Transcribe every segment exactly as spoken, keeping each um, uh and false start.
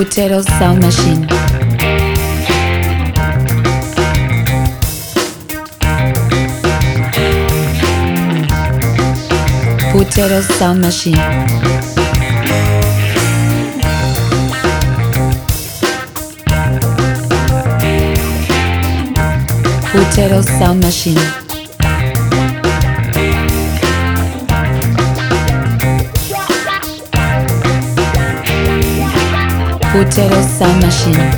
Putero Sound Machine. Putero Sound Machine. Putero Sound Machine. Putero Sound Machine.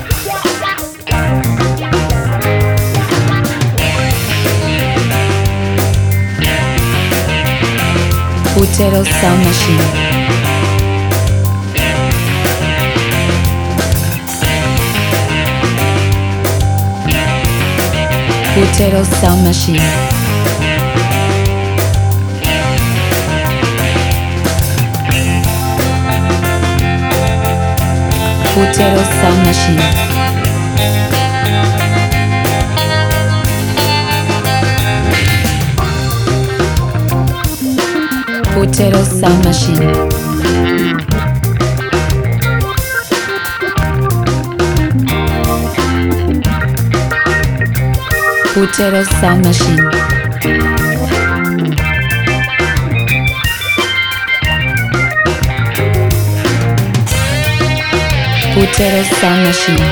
Putero Sound Machine. Putero Sound Machine. Putero Sound Machine. Putero Sound Machine. Putero Sound Machine. Putero Sound Machine.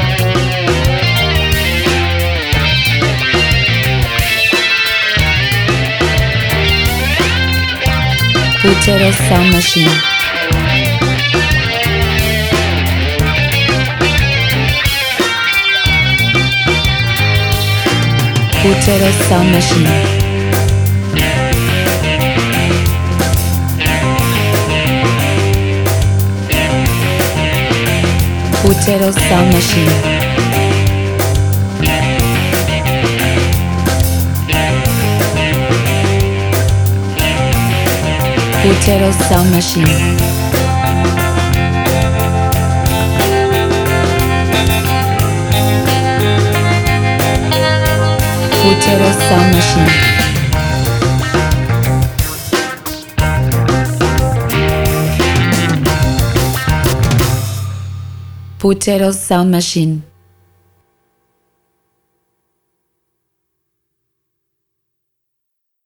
Putero Sound Machine. Putero Sound Machine. Putero Sound Machine. Putero Sound Machine. Putero Sound Machine. Putero Sound Machine.